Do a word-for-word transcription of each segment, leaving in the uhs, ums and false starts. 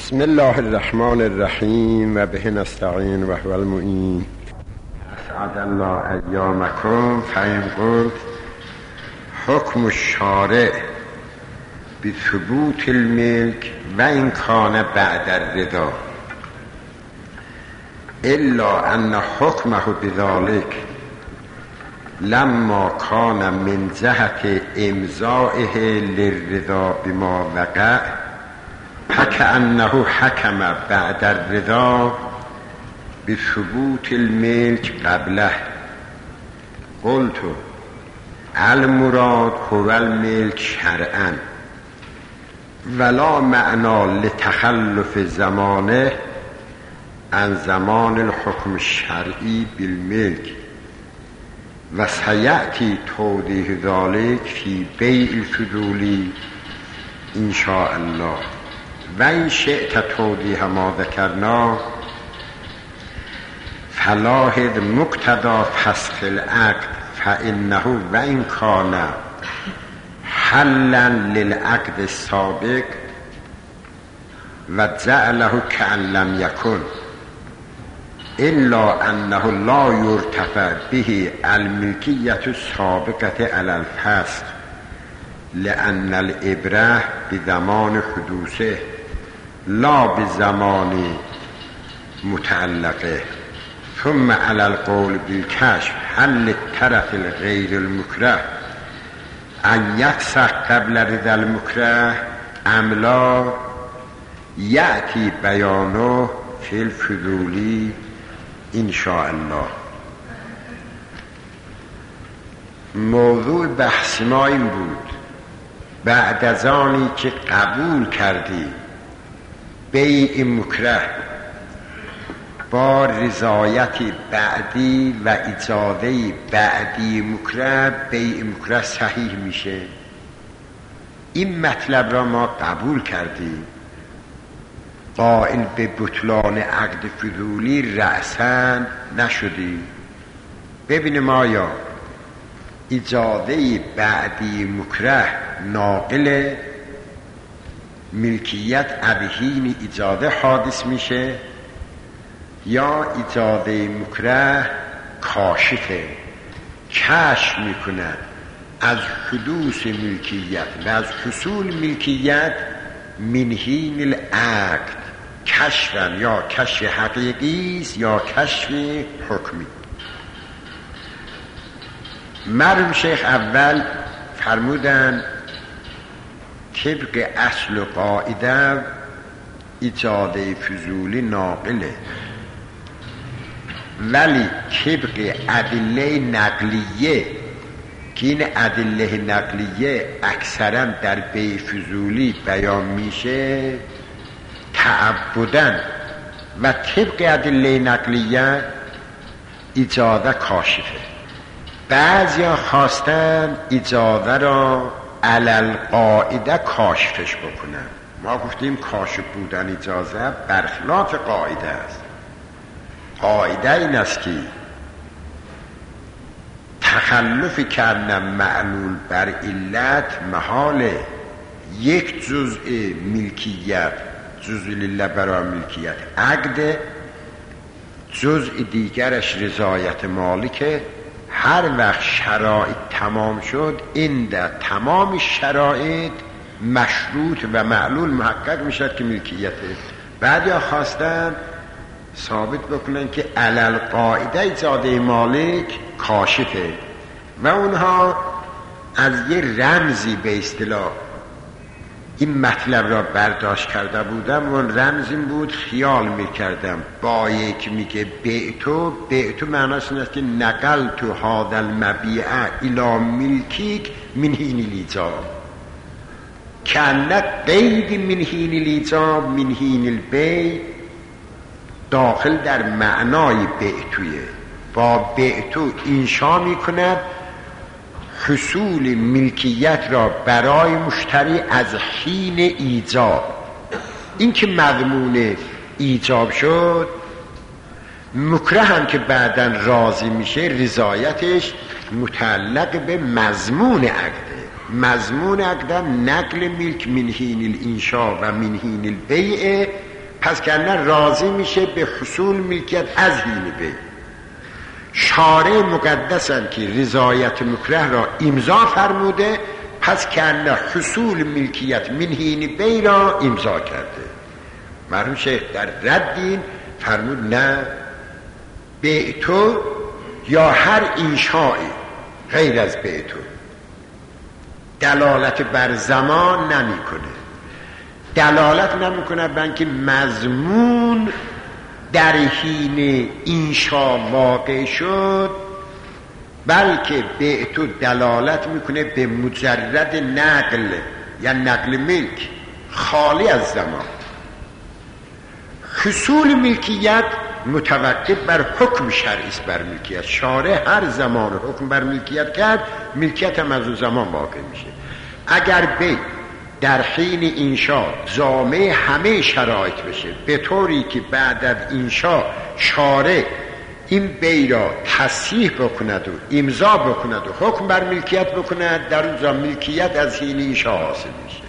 بسم الله الرحمن الرحیم و به نستعین و هو المعین. اسعد الله ایامکم. فهم قلت حکم الشارع بثبوت الملک و این کان بعد الرضا الا ان حکمه بذلك لما کان من جهت امضائه للرضا بما وقع فكأنه حكم بعد الرضا بثبوت الملك قبله. قلت المراد هو الملك شرعا ولا معنى لتخلف زمانه عن زمان الحكم الشرعي بالملك و سيأتي توضيح ذلك في بيع الفضول إن شاء الله. و این شئت توضیح ما ذکرنا فلاحظ مقتضى فسخ العقد فإنه و این کان حلا للعقد السابق و جعله كأن لم يكن الا انه لا يرتفع به الملكية السابقة على الفسخ لأن العبرة بزمان حدوثه لا بزمان متعلقه. ثم على القول بالكشف هل الطرف الغير المكره أن يفسخ قبل رضا المكره أم لا يأتي بيانه في الفضول إن شاء الله. موضوع بحث ما این بود بعد از آنی که قبول کردی بیع مکره با رضایتی بعدی و اجازه بعدی مکره بیع مکره صحیح میشه. این مطلب را ما قبول کردیم. قائل به بطلان عقد فضولی رأساً نشدیم. ببینیم آیا اجازه بعدی مکره ناقل ملکیت ابهین اجازه حادث میشه یا اجازه مکره کاشفه کشف میکند از حدوث ملکیت و از حصول ملکیت من حین العقد کشفن یا کشف حقیقی است یا کشف حکمی. مرحوم شیخ اول فرمودن طبق اصل و قاعده اجازه فضولی ناقله ولی طبق ادله نقلیه که این ادله نقلیه اکثرا در بیع فضولی بیان میشه تعبدن و طبق ادله نقلیه اجازه کاشفه. بعضی ها خواستن اجازه را علل قاعده کاشفش بکنن. ما گفتیم کاشف بودن اجازه برخلاف قاعده است. قاعده این است که تخلف کردن معلول بر علت محال یک جزء ملکیت جزء لله برای ملکیت عقد جزء دیگرش رضایت مالکه. هر وقت شرایط تمام شد این در تمام شرایط مشروط و معلول محقق میشد که ملکیته. بعدی ها خواستن ثابت بکنن که علل قاعده اجازه مالک کاشفه و اونها از یه رمزی به اصطلاح این مطلب را برداشت کرده بودم. اون رمز این بود خیال میکردم با یک میگه بیعتو بیعتو معناش این است که نقل تو هذا المبیع الى ملکیک من حین الیجاب کنه قید من حین الیجاب من حین البیع داخل در معنای بیعتویه. با بیعتو انشا میکند حصول ملکیت را برای مشتری از حین ایجاب. این که مضمون ایجاب شد مکره هم که بعداً راضی میشه رضایتش متعلق به مضمون عقده. مضمون عقده نقل ملک من حین الانشاء و من حین البیع پس کنه راضی میشه به حصول ملکیت از حین بی. شارع مقدسن که رضایت مکره را امضا فرموده، پس کنه حصول ملکیت من حین بی را امضا کرده. مرحوم شیخ در ردین فرمود نه، بیعتو یا هر انشایی غیر از بیعتو دلالت بر زمان نمی کنه. دلالت نمی کنه بلکه مضمون در حین انشا واقع شد، بلکه بیعتو دلالت میکنه به مجرد نقل یا نقل ملک خالی از زمان. حصول ملکیت متوقف بر حکم شرعی است بر ملکیت. شارع هر زمان حکم بر ملکیت کرد، ملکیت هم از اون زمان واقع میشه. اگر بی در حین انشا جامع همه شرایط بشه، به طوری که بعد از انشا شارع این بی را تصحیح بکند و امضا بکند و حکم بر ملکیت بکند، در اونجا ملکیت از حین انشا حاصل میشه.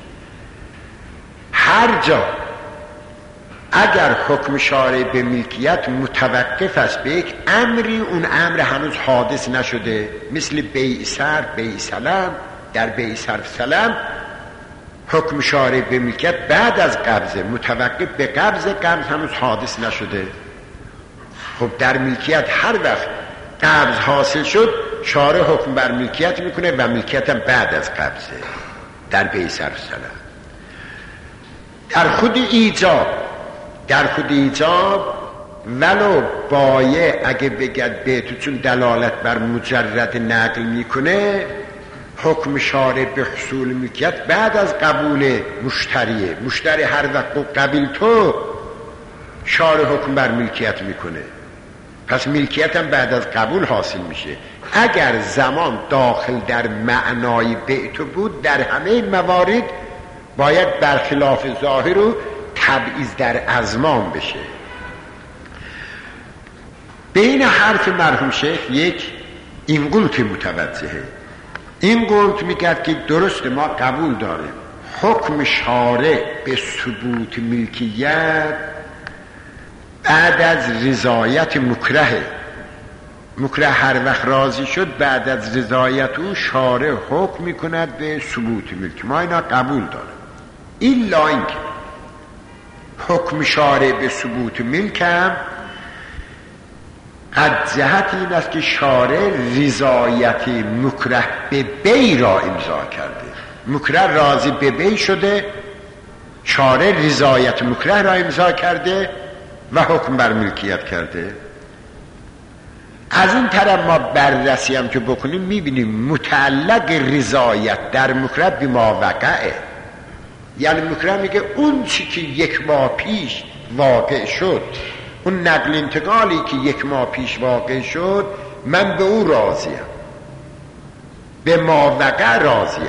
هر جا اگر حکم شارع به ملکیت متوقف است به یک امری، اون امر هنوز حادث نشده، مثل بیع صرف، بیع سلم. در بیع صرف سلم حکم شارع به ملکیت بعد از قبضه، متوقف به قبض، قبض هنوز حادث نشده. خب در ملکیت هر وقت قبض حاصل شد، شارع حکم بر ملکیت میکنه و ملکیت هم بعد از قبضه در بیع صرف سلم. در خود ایجاب در خود ایجاب ولو بایع اگه بگد بیتو چون دلالت بر مجرد نقل میکنه، حکم شارع به حصول ملکیت بعد از قبول مشتریه. مشتری هر وقت قبیل تو، شارع حکم بر ملکیت میکنه، پس ملکیت هم بعد از قبول حاصل میشه. اگر زمان داخل در معنای بیتو بود، در همه موارد باید برخلاف ظاهر و تبعیض در ازمان بشه. بین حرف مرحوم شیخ یک این قلت متوجهه. این قلت میگرد که درست ما قبول داریم حکم شارع به ثبوت ملکیت بعد از رضایت مکره. مکره هر وقت راضی شد، بعد از رضایت او شارع حکم میکند به ثبوت ملک. ما اینا قبول داریم. ایلا اینکه حکم شارع به ثبوت ملک هم قد جهت این است که شارع رضایت مکره به بی را امضا کرده. مکره راضی به بی شده، شارع رضایت مکره را امضا کرده و حکم بر ملکیت کرده. از این طرف ما بررسی هم که بکنیم میبینیم متعلق رضایت در مکره به ما وقعه. یعنی مکره میگه اون چی که یک ماه پیش واقع شد، اون نقل انتقالی که یک ماه پیش واقع شد، من به او راضیم، به ما وقع راضیم.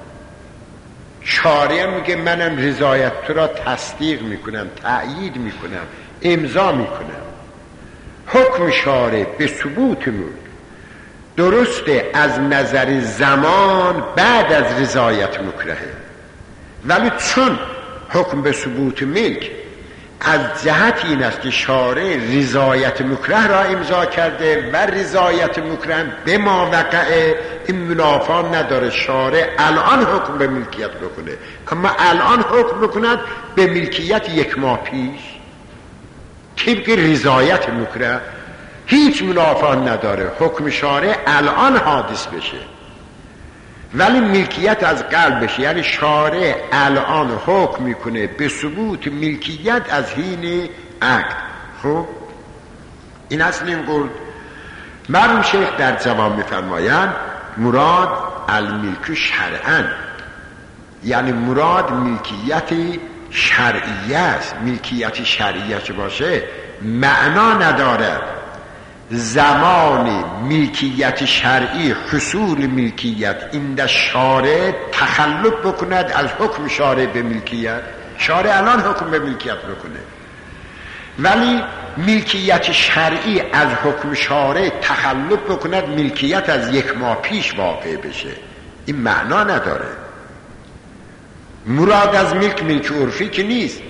شارع میگه منم رضایت تو را تصدیق میکنم، تأیید میکنم، امضا میکنم. حکم شارع به ثبوت ملک درسته از نظر زمان بعد از رضایت مکرهه، ولی چون حکم به ثبوت ملک از جهت این است که شارع رضایت مکره را امضا کرده و رضایت مکره به ما وقعه، این منافات نداره شارع الان حکم به ملکیت بکنه، اما الان حکم بکند به ملکیت یک ماه پیش طبق رضایت مکره، هیچ منافات نداره حکم شارع الان حادث بشه، ولی ملکیت از قلب بشه. یعنی شارع الان حکم میکنه به ثبوت ملکیت از حین عقد. خب این اصل این قول. مرحوم شیخ در جواب میفرمایند مراد الملک شرعا، یعنی مراد ملکیت شرعیه است. ملکیت شرعیه چه باشه معنا ندارد زمان ملکیت شرعی حصول ملکیت این شارع تخلف بکند از حکم شارع به ملکیت. شارع الان حکم به ملکیت بکنه، ولی ملکیت شرعی از حکم شارع تخلف بکند ملکیت از یک ماه پیش واقع بشه. این معنا نداره. مراد از ملک ملک عرفی که نیست،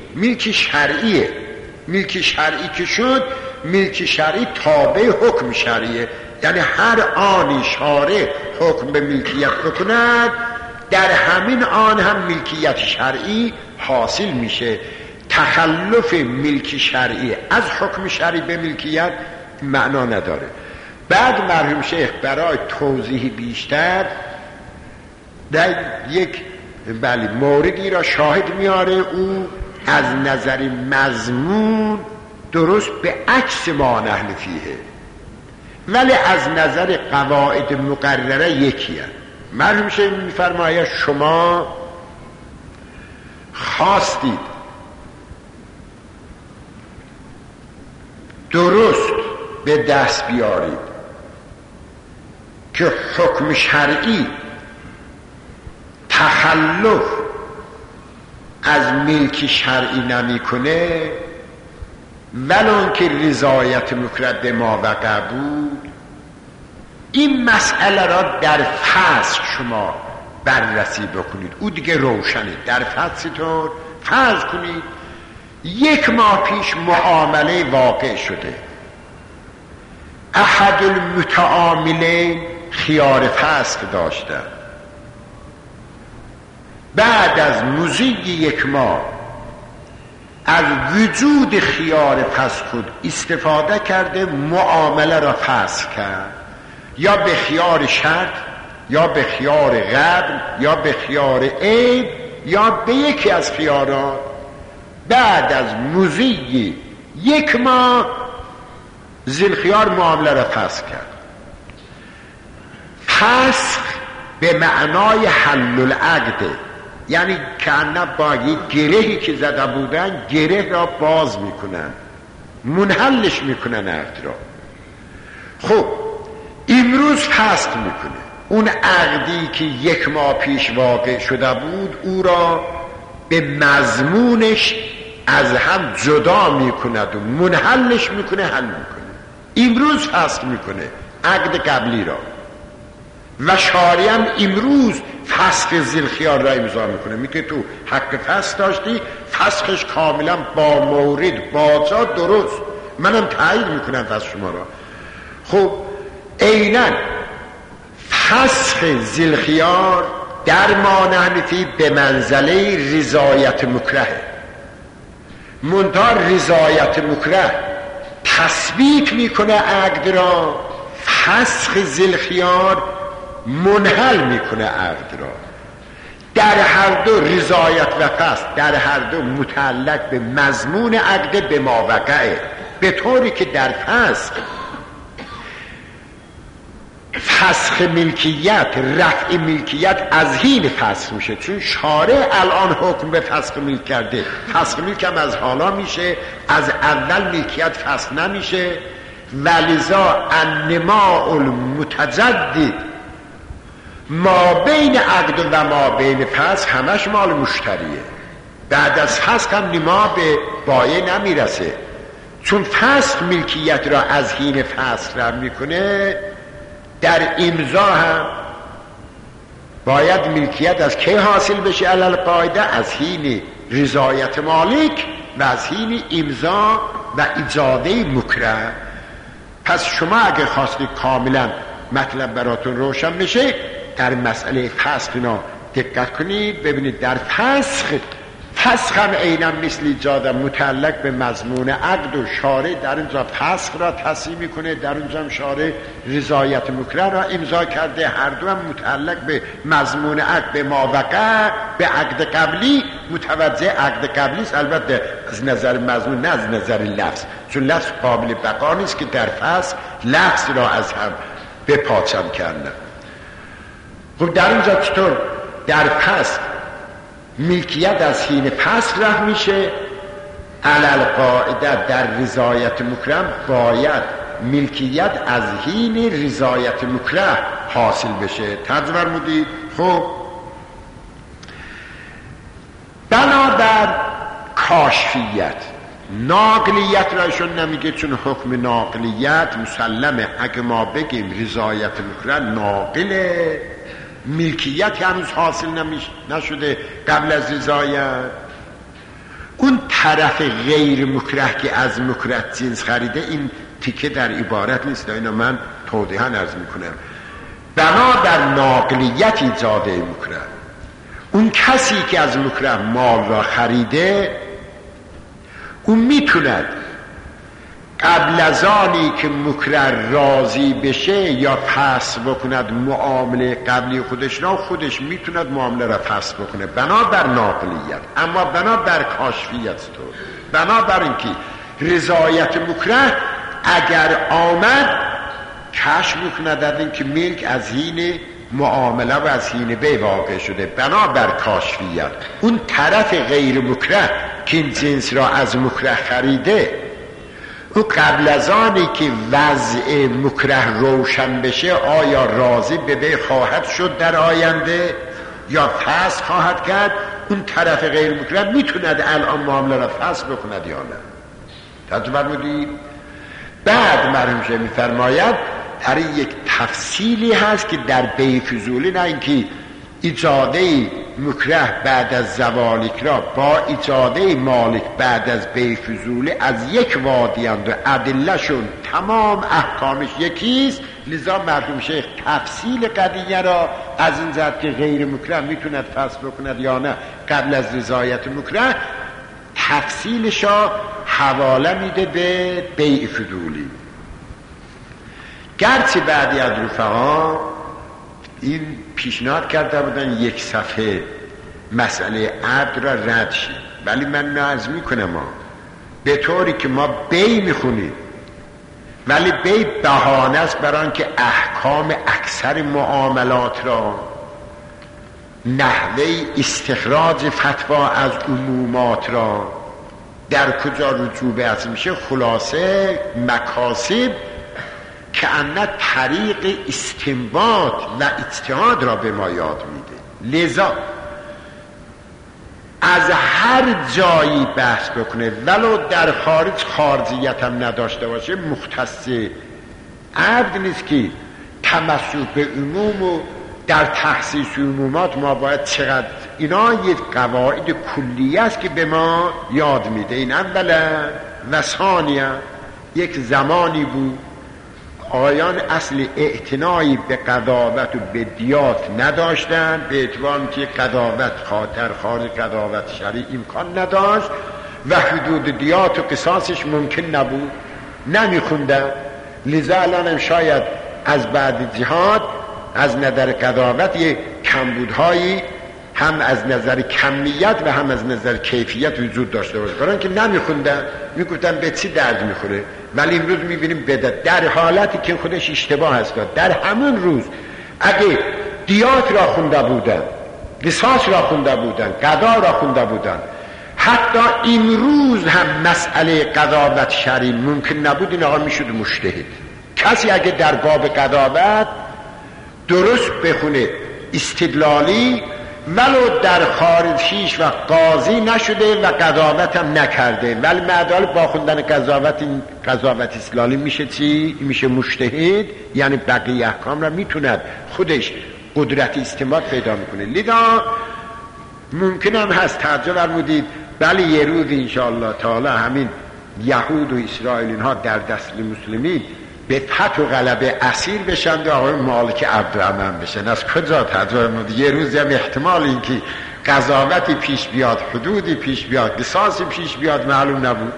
ملک شرعیه. ملک شرعی که شد، ملک شرعی تابع حکم شرعیه، یعنی هر آنی شارع حکم به ملکیت بکند در همین آن هم ملکیت شرعی حاصل میشه. تخلف ملک شرعی از حکم شرعی به ملکیت معنا نداره. بعد مرحوم شیخ برای توضیح بیشتر در یک بله موردی را شاهد میاره، او از نظر مضمون درست به عکس ما نحن فیه، ولی از نظر قواعد مقرره یکی هست. مرحوم شیخ میفرماید شما خواستید درست به دست بیارید که حکم شرعی تخلف از ملک شرعی نمی کنه، ولون که رضایت مکره به ما وقع بود. این مسئله را در فصل شما بررسی بکنید، او دیگه روشنه. در فصل طور فرض کنید یک ماه پیش معامله واقع شده، احد المتعاملین خیار فسخ داشتن، بعد از مضی یک ماه از وجود خیار فسخ خود استفاده کرده معامله را فسخ کرد، یا به خیار شرط یا به خیار قبل یا به خیار عیب یا به یکی از خیارات. بعد از مضی یک ماه ذوالخیار معامله را فسخ کرد. فسخ به معنای حل العقد، یعنی کأنه با یک گرهی که زده بودن گره را باز میکنن، منحلش میکنن عقد را. خب امروز فسخ میکنه اون عقدی که یک ماه پیش واقع شده بود، او را به مضمونش از هم جدا میکند و منحلش میکنه، حل میکنه. امروز فسخ میکنه عقد قبلی را، و شارعی هم امروز فسخ ذوالخیار را امضا میکنه، میگه تو حق فسخ داشتی، فسخش کاملا با مورد با جا درست، منم تایید میکنم فسخ شما را. خب عیناً فسخ ذوالخیار در ما نحنفی به منزله رضایت مکره، منتها رضایت مکره تثبیت میکنه عقد را، فسخ ذوالخیار منحل میکنه عقد را. در هر دو رضایت و فسخ در هر دو متعلق به مضمون عقد به ماوقعه، به طوری که در فسخ فسخ ملکیت، رفع ملکیت از حین فسخ میشه، چون شارع الان حکم به فسخ ملک کرده، فسخ ملک هم از حالا میشه، از اول ملکیت فسخ نمیشه. ولذا النماء المتجدد ما بین عقد و ما بین فسخ همش مال مشتریه. بعد از فسخ هم نما به بایع نمیرسه، چون فسخ ملکیت را از حین فسخ را میکنه. در امضا هم باید ملکیت از کی حاصل بشه؟ علل قاعده از حین رضایت مالک و از حین امضا و اجازه مکره. پس شما اگر خواستید کاملا مطلب براتون روشن بشه، در مسئله فسخ اینا دقت کنید، ببینید در فسخ فسخ هم عیناً مثل ایجاد متعلق به مضمون عقد و شارع در اینجا فسخ را تصحیح میکنه، در اونجا هم شارع رضایت مکره را امضا کرده، هر دو هم متعلق به مضمون عقد به ماوقع به عقد قبلی متوجه عقد قبلی است، البته از نظر مضمون نه از نظر لفظ، چون لفظ قابل بقا نیست که در فسخ لفظ را از هم بپاچم کردن. خب در اینجا چطور در فسخ ملکیت از حین فسخ رفع میشه؟ علل قاعده در رضایت مکره باید ملکیت از حین رضایت مکره حاصل بشه. ترجمه فرمودید. خب بنابر کاشفیت، ناقلیت را ایشون نمیگه، چون حکم ناقلیت مسلمه. اگه ما بگیم رضایت مکره ناقله، ملکیت هنوز حاصل نشده قبل از رضایت، اون طرف غیر مکره که از مکره جنس خریده، این تیکه در عبارت نیست، اینو من توضیحاً عرض میکنم. بنابر ناقلیت ایجاده مکره، اون کسی که از مکره مال را خریده، اون میتوند قبل از آنی که مکره راضی بشه یا فسخ بکند معامله قبلی خودش را، خودش میتوند معامله را فسخ بکنه بنابر ناقلیت. اما بنابر کاشفیت تو، بنابر اینکه رضایت مکره اگر آمد کشف میکند در این که ملک از حین معامله و از حین بی واقع شده، بنابر کاشفیت. اون طرف غیر مکره که این جنس را از مکره خریده، او قبل از آنی که وضع مکره روشن بشه آیا راضی به بی خواهد شد در آینده یا فسخ خواهد کرد، اون طرف غیر مکره میتوند الان معامله را فسخ بکند یا نه. توجه فرمودید؟ بعد مرحوم شه میفرماید در یک تفصیلی هست که در بی فضولی، نه اینکه ایجاده مکره بعد از زوال اکراه با ایجاده مالک بعد از بی فضولی از یک وادی اند و ادله شون تمام احکامش یکیست، لذا مرحوم شیخ تفصیل قضیه را از این جهت که غیر مکره میتوند فسخ بکند یا نه قبل از رضایت مکره، تفصیلش را حواله میده به بیع فضولی. گرچه بعدی از رفقا این پیشنهاد کرده بودن یک صفحه مسئله عبد را رد شید، ولی من نعرض میکنم ما به طوری که ما بی میخونیم، ولی بی بهانه است برای آنکه احکام اکثر معاملات را، نحوه استخراج فتوا از عمومات را، در کجا رجوع به اصل میشه، خلاصه مکاسب که انه طریق استنباط و اجتهاد را به ما یاد میده. لذا از هر جایی بحث بکنه ولو در خارج خارجیت هم نداشته باشه، مختص عبد نیست که تمسک به عموم و در تخصیص عمومات ما باید چقدر، اینا یک قواعد کلیه است که به ما یاد میده. این اولا و ثانیا یک زمانی بود آیان اصل اعتنایی به قضاوت و به دیات نداشتن، به اعتبار که قضاوت خاطر خارج قضاوت شرعی امکان نداشت و حدود دیات و قصاصش ممکن نبود، نمیخوندن. لذا الان شاید از بعد جهاد از نظر قضاوت یک کمبودهایی هم از نظر کمیت و هم از نظر کیفیت وجود داشته باشه، برای اینکه نمیخوندن، میگفتن به چی درد میخوره. ولی امروز میبینیم بدت در حالتی که خودش اشتباه هست. در همون روز اگه دیات را خونده بودن، قصاص را خونده بودن، قضا را خونده بودن، حتی امروز هم مسئله قضاوت شرعی ممکن نبود، این آقا میشد مجتهد. کسی اگه در باب قضاوت درست بخونه استدلالی، ولو در خارج هیچ و قاضی نشده و قضاوت هم نکرده، ولی معدال با خوندن قضاوت، این قضاوت استدلالی میشه چی؟ میشه مجتهد، یعنی بقیه احکام را میتوند خودش قدرت استنباط پیدا میکنه. لذا ممکن هم هست تعجب فرمودید بله یه روز انشاءالله تعالی همین یهود و اسرائیل اینها در دست مسلمین به فتح و غلبه اسیر بشن و آقای مالک عبدالرحمن بشن. از کجا تجربه؟ یه روزی هم احتمال این که قضاوتی پیش بیاد، حدودی پیش بیاد، قصاصی پیش بیاد معلوم نبود،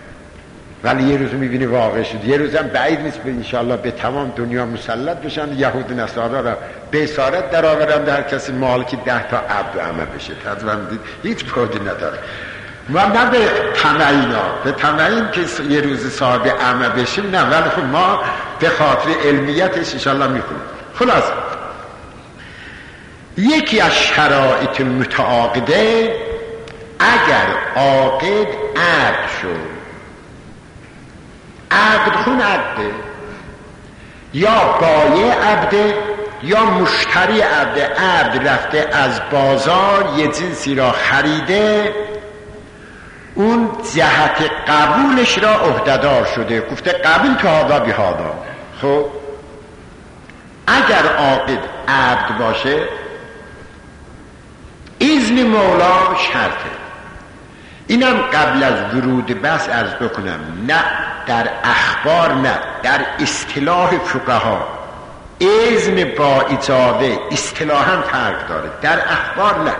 ولی یه روز میبینی واقع شد. یه روز هم بعید نیست به انشاءالله به تمام دنیا مسلط بشن، یهود نصارا را به اسارت در آورن، در کسی مالک ده تا عبدالرحمن بشه. تجربه دید هیچ بودی نداره. ما نه به تمعین ها به تمعین که یه روز صاحب اعمه بشیم، نه، ولی خب ما به خاطر علمیتش انشاءالله میکنیم. خلاص یکی از شرایط متعاقده اگر عاقد عقد شد، عقد خون عقده، یا بایع عقده یا مشتری عقده، عقد رفته از بازار یه جنسی را خریده، اون جهت قبولش را عهده‌دار شده، گفته قبول که هادا بی هادا. خب اگر عاقد عبد باشه اذن مولا شرطه، اینم قبل از ورود بحث عرض بکنم، نه در اخبار، نه در اصطلاح فقها اذن با اجازه اصطلاحاً فرق داره، در اخبار نه.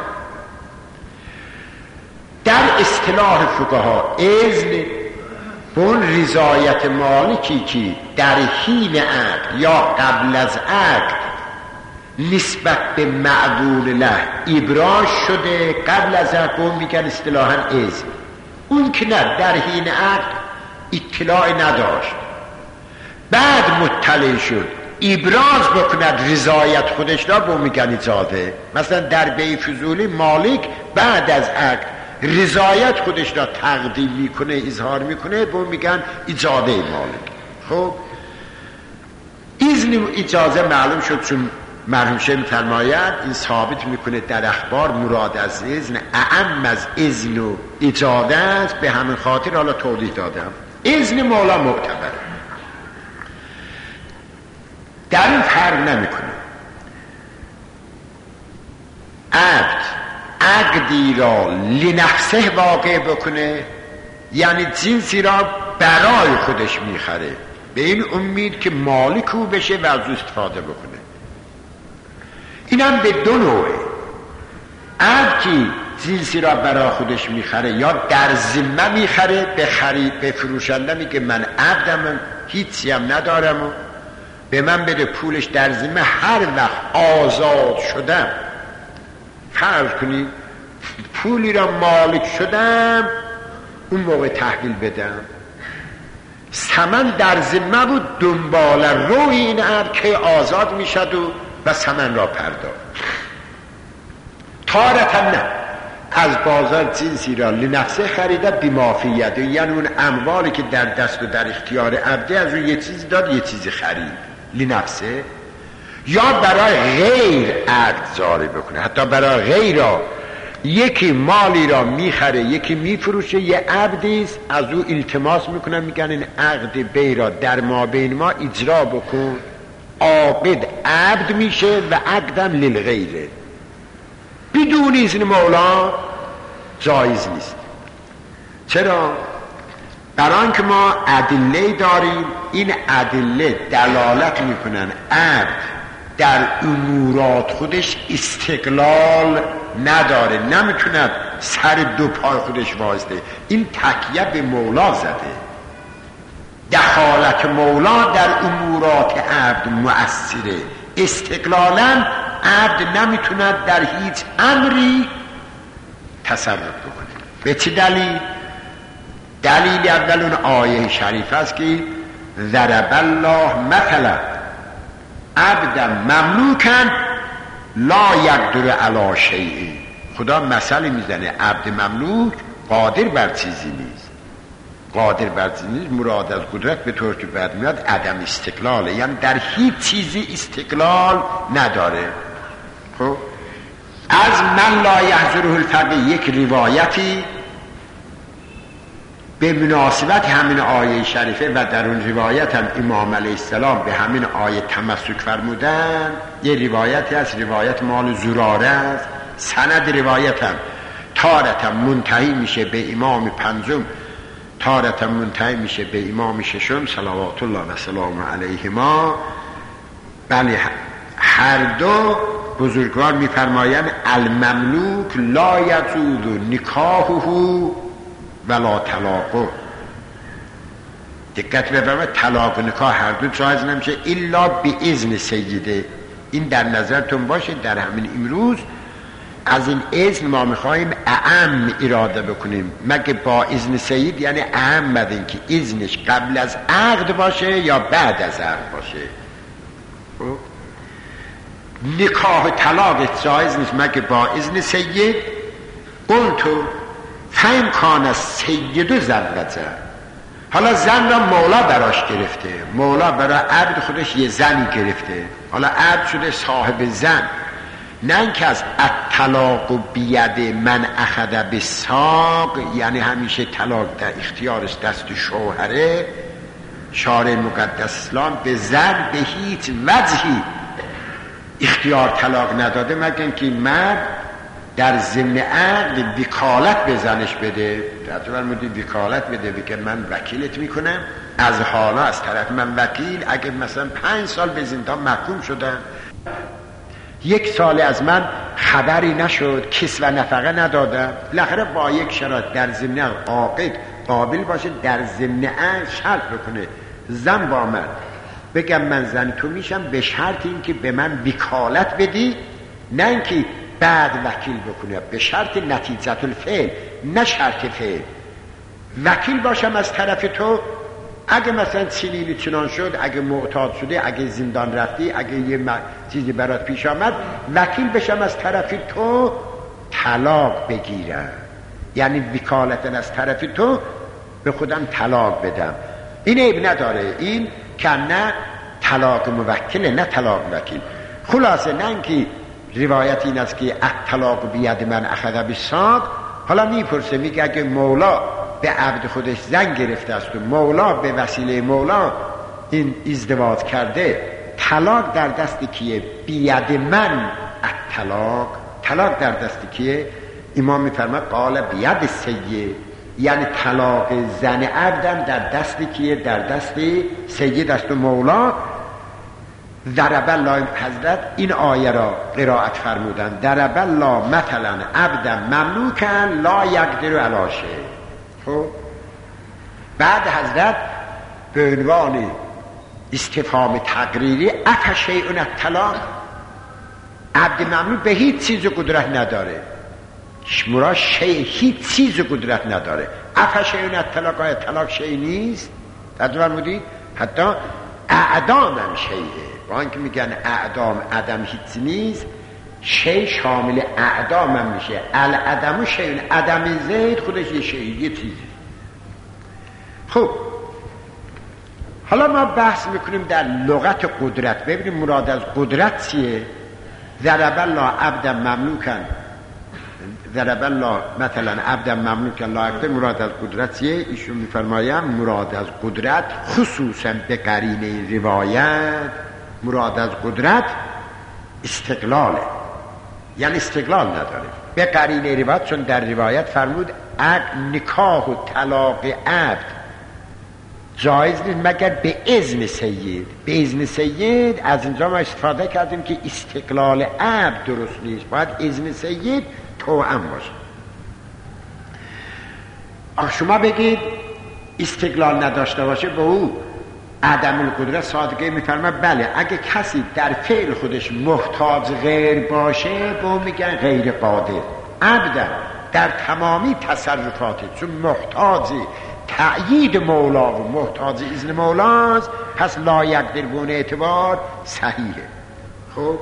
در اصطلاح فقها اذن به اون رضایت مالکی که در حین عقد یا قبل از عقد نسبت به معقول له ابراز شده، قبل از عقد میگن اصطلاحاً اذن. اون که نه، در حین عقد اطلاع نداشت، بعد مطلع شد ابراز بکند رضایت خودش را، به میگن اجازه. مثلا در بیع فضولی مالک بعد از عقد رضایت خودش را تقدیم میکنه، اظهار میکنه، به میگن اجازه مالک. خب اذن اجازه معلوم شد، چون مرحوم شیخ می‌فرماید این ثابت میکنه در اخبار مراد از اذن اعم از اذن و اجازه است. به همین خاطر حالا توضیح دادم اذن مولا معتبره، در این فرق نمیکنه. عقد عقدی را لنفسه واقع بکنه، یعنی جنسی را برای خودش میخره به این امید که مالک او بشه و از او استفاده بکنه. اینم به دو نوعه. عقد که جنسی را برای خودش میخره یا در ذمه میخره، به خرید به فروشنده میگه من عقدم، من هیچی هم ندارم و به من بده پولش در ذمه، هر وقت آزاد شدم، فرض کنی پولی را مالک شدم، اون موقع تحویل بدم. ثمن در ذمه بود، دنبال روی این عقد که آزاد میشد و و ثمن را پرداخت. تارتا نه، از بازار جنسی را لنفسه خریده بی‌مافیت، یعنی اون اموالی که در دست و در اختیار عبده از اون یه چیزی داد یه چیزی خرید لنفسه، یا برای غیر عقد جاری بکنه. حتی برای غیر را یکی مالی را میخره یکی میفروشه، یه عبدیست، از او التماس میکنن، میگن این عقد بی را در ما بین ما اجرا بکن، عاقد عبد میشه و عقدم للغیره، بدون اذن مولا جایز نیست. چرا؟ برای اینکه ما ادله داریم، این ادله دلالت میکنن عبد در امورات خودش استقلال نداره، نمیتونه سر دو پای خودش وایسته، این تکیه به مولا زده. دخالت مولا در امورات عبد مؤثره، استقلالا عبد نمیتونه در هیچ امری تصرف بکنه. به چه دلیل؟ دلیل اول اون آیه شریف است که ضرب الله مثلا عبدا مملوکا لا یقدر علی شیء. خدا مثل میزنه عبد مملوک قادر بر چیزی نیست. قادر بر چیزی نیست مراد از قدرت به طور که بعد میاد عدم استقلاله، یعنی در هیچ چیزی استقلال نداره. خب از من لا یحضره الفقه یک روایتی به مناسبت همین آیه شریفه و در اون روایت هم امام علیه السلام به همین آیه تمسک فرمودن. یه روایتی از روایت مال زراره است، سند روایت هم تارتا منتهی میشه به امام پنجم، تارتا منتهی میشه به امام ششم صلوات الله و سلام علیهما. بله هر دو بزرگوار میفرمایند المملوک لا یجوز نکاحه ولا طلاقه. دقت بفرمایید، طلاق و نکاح هر دو جایز نمیشه الا به اذن سیده. این در نظرتون باشه. در همین امروز از این اذن ما میخواییم اعم اراده بکنیم، مگه با اذن سید یعنی اعم بدین که اذنش قبل از عقد باشه یا بعد از عقد باشه. نکاح و طلاق جایز نیست مگه با اذن سید. اون تو فهم کان از سید زوجه. حالا زن را مولا براش گرفته، مولا برای عبد خودش یه زنی گرفته، حالا عبد شده صاحب زن. نه اینکه از الطلاق و بید من اخذ بالساق، یعنی همیشه طلاق در اختیارش دست شوهره. شارع مقدس اسلام به زن به هیچ وجهی اختیار طلاق نداده مگر اینکه مرد در ضمن عقد وکالت به زنش بده. حتی فرمودید وکالت بده بگه من وکیلت میکنم، از حالا از طرف من وکیل اگه مثلا پنج سال به زندان محکوم شدم، یک سال از من خبری نشد، کس و نفقه ندادم، بالاخره با یک شرط در ضمن عاقد قابل باشه در ضمن شرط بکنه زن با من بگم من زن تو میشم به شرط این که به من وکالت بدی، نه اینکه بعد وکیل بکنه، به شرط نتیجه الفعل نه شرط فعل. وکیل باشم از طرف تو، اگه مثلا چنینی چنان شد، اگه معتاد شده، اگه زندان رفتی، اگه یه چیزی برات پیش آمد، وکیل بشم از طرف تو طلاق بگیرم، یعنی وکالتن از طرف تو به خودم طلاق بدم. این عیب نداره، این که نه طلاق موکل نه طلاق وکیل. خلاصه نه اینکه روایت این است که الطلاق بید من اخذ بالساق. حالا میپرسه میگه اگه مولا به عبد خودش زن گرفته است و مولا به وسیله مولا این ازدواج کرده، طلاق در دست کیه؟ بید من الطلاق، طلاق در دست کیه؟ امام میفرماد قال بید سید، یعنی طلاق زن عبدم در دست کیه؟ در دست سید است و مولا. ضرب الله، حضرت این آیه را قرائت فرمودند، ضرب الله مثلا عبدا مملوکا لا یقدر علی شیء. خب بعد حضرت به عنوان استفهام تقریری اف شیء الطلاق، عبد مملوک به هیچ چیز قدرت نداره، مراد شیء هیچ چیز قدرت نداره. اف شیء الطلاق، آیا طلاق شیء نیست؟ تدبیر بودید حتی اعدام هم شیئه، با اینکه میگن اعدام عدم هیچ نیست، شیء شامل اعدام هم میشه. العدم و شیء، عدم زید خودش یه شیء، یه چیزی. خب حالا ما بحث میکنیم در لغت قدرت، ببینیم مراد از قدرت چیه. ضرب الله عبدا مملوکا، ضرب الله مثلا عبدا مملوکا لا یقدر، مراد از قدرت چیه؟ ایشون میفرمایم مراد از قدرت خصوصا به قرینه روایت، مراد از قدرت استقلاله، یعنی استقلال نداره به قرینه روایت، چون در روایت فرمود نکاح و طلاق عبد جایز نیست مگر به اذن سید. به اذن سید از اینجا ما استفاده کردیم که استقلال عبد درست نیست، باید اذن سید توأم باشه. آخه شما بگید استقلال نداشته باشه به او عدم القدرت، صادقه میفرمه بله، اگه کسی در فعل خودش محتاج غیر باشه به او میگن غیر قادر. عبد در تمامی تصرفاتی چون محتاج تأیید مولا و محتاج اذن مولاست، پس لا یقدر به اون اعتبار صحیحه. خب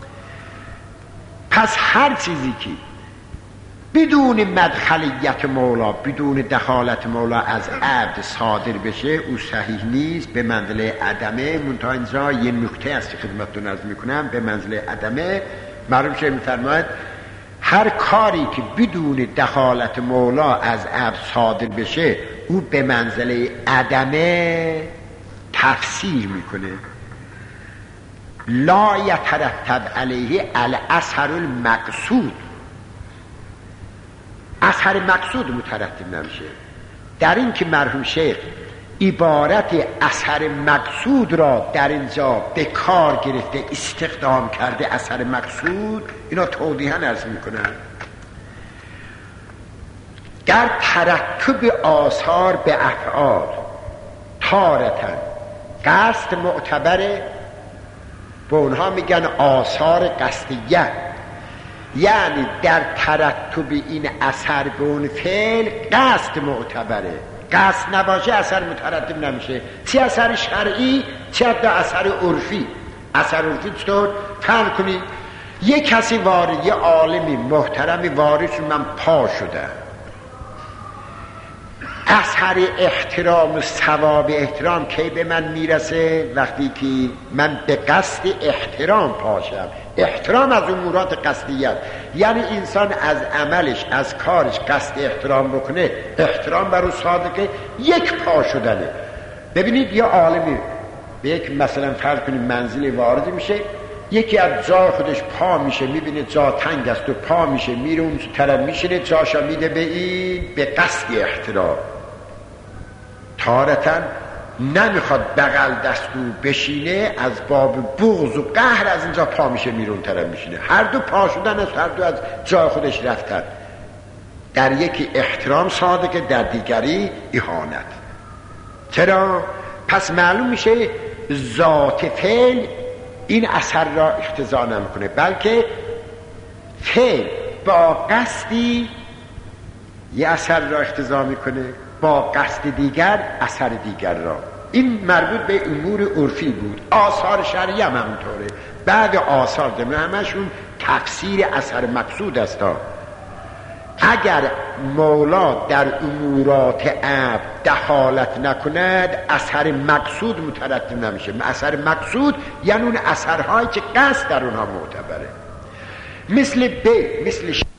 پس هر چیزی که بدون مدخلیت مولا، بدون دخالت مولا از عبد صادر بشه او صحیح نیست، به منزله عدمه. منتها اینجا یه نکته است که خدمتتون عرض میکنم، به منزله عدمه معلوم شه میفرماید هر کاری که بدون دخالت مولا از عبد صادر بشه او به منزله عدمه تفسیر میکنه. لا یترتب علیه الاثر المقصود، اثر مقصود مترتب نمیشه. در این که مرحوم شیخ عبارت اثر مقصود را در اینجا به کار گرفته، استخدام کرده اثر مقصود، اینا توضیحاً عرض میکنن. در ترتب آثار به افعال تارتاً قصد معتبره، به اونها میگن آثار قصدیه، یعنی در ترتب این اثر به اون فعل قصد معتبره. قصد نباشه اثر مترتب نمیشه، چه اثر شرعی چه اثر عرفی. اثر عرفی چطور؟ فهم کنید یک کسی وارد، یه عالمی محترمی وارد شد، من پا شدم، اثر احترام و ثواب احترام کی به من میرسه؟ وقتی که من به قصد احترام پاشم. احترام از امورات قصدیت، یعنی انسان از عملش از کارش قصد احترام بکنه، احترام برای صادقه یک پا شدنه. ببینید یه عالمی به یک مثلا فرض کنید منزل وارد میشه، یکی از جای خودش پا میشه، میبینه جا تنگ است و پا میشه میره اون طرف میشینه، جاشا میده به این به قصد احترام. تارتاً نمیخواد بغل دستو بشینه، از باب بغض و قهر از اینجا پا میشه میره اون طرف میشینه. هر دو پا شدن است، هر دو از جای خودش رفتن. در یکی احترام صادقه، در دیگری اهانت. چرا؟ پس معلوم میشه ذات فعل این اثر را اقتضا نمیکنه، بلکه فعل با قصدی یه اثر را اقتضا میکنه، با قصد دیگر اثر دیگر را. این مربوط به امور عرفی بود. آثار شرعی هم همونطوره. بعد آثار دمه همشون تفسیر اثر مقصود است. اگر مولا در امورات عبد دخالت نکند، اثر مقصود مترتب نمیشه. اثر مقصود یعنی اون اثرهایی که قصد در اونها معتبره، مثل به مثل ش...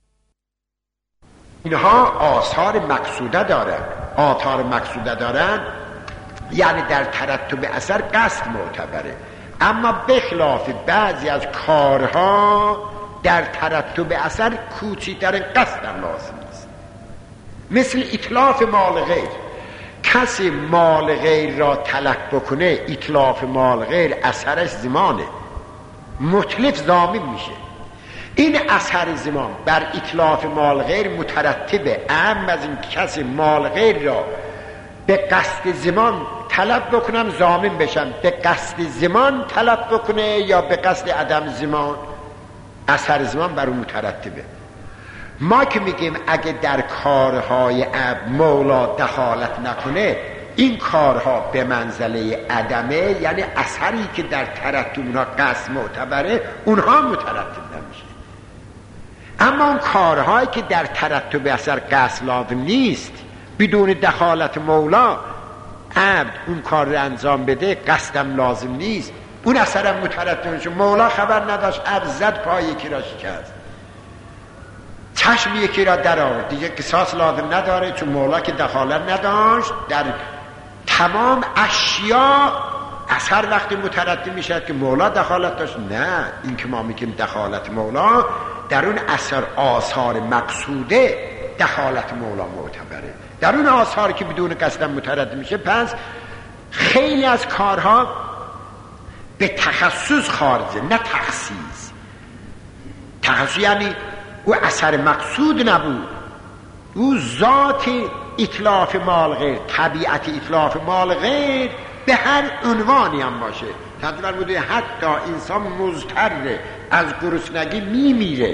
اینها آثار مقصوده دارن. آثار مقصوده دارن یعنی در ترتب اثر قصد معتبره، اما بخلاف بعضی از کارها در ترتب اثر کوچکترین قصد در لازم است. مثل اتلاف مال غیر. کسی مال غیر را تلف بکنه، اتلاف مال غیر اثرش زمانه، متلف ضامن میشه. این اثر زمان بر اتلاف مال غیر مترتبه. اهم از این کسی مال غیر را به قصد زمان طلب بکنم ضامن بشم، به قصد زمان طلب بکنه یا به قصد عدم زمان، اثر زمان بر اون مترتبه. ما که میگیم اگه در کارهای عبد مولا دخالت نکنه، این کارها به منزله عدمه، یعنی اثری که در ترتب اونها قصد معتبره اونها مترتب نمیشه. اما اون کارهایی که در ترتب اثر قصد لازم نیست، بدون دخالت مولا عبد اون کار رو انجام بده، قصدم لازم نیست، اون اثرم مترتب نمیشه. مولا خبر نداشت، عبد زد پای یکی را شکست، چشم یکی را در آورد، دیگه قصاص لازم نداره، چون مولا که دخالت نداشت. در تمام اشیا اثر وقتی مترتب میشه که مولا دخالت داشت. نه، این که ما میگیم دخالت مولا، در اون اثر آثار مقصوده دخالت مولا معتبره. در اون آثار که بدون قصد مترتب میشه، پس خیلی از کارها به تخصص خارجه، نه تخصیص. تخصص یعنی او اثر مقصود نبود، او ذات اتلاف مال غیر، طبیعت اتلاف مال غیر به هر عنوانی هم باشه. تدبیر بوده حتی انسان مضطر از گرسنگی میمیره،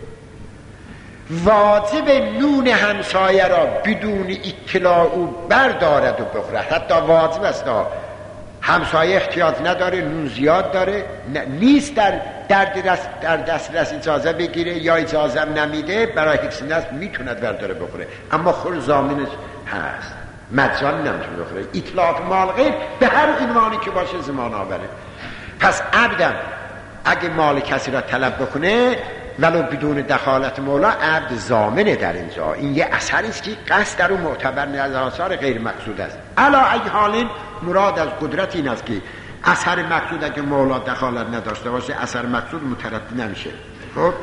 واجب نون همسایه را بدون اطلاع او بردارد و بخورد. حتی واجب است، همسایه احتیاج نداره، نون زیاد داره، نیست در در دسترس اجازه بگیره یا اجازه نمیده، برای حفظ نسل میتوند برداره بخوره، اما خور زامنش هست، مجانی نمیتونه بخوره. اطلاف مال غیر به هر عنوانی که باشه زمان آوره. پس عبدم اگه مال کسی را طلب بکنه ولو بدون دخالت مولا، عبد ضامنه در اینجا. این یه اثری است که قصد در اون معتبر از آثار غیر مقصود است. علا ای حال مراد از قدرت این است که اثر مقصود اگه مولا دخالت نداشته باشه، اثر مقصود مترتب نمیشه. خب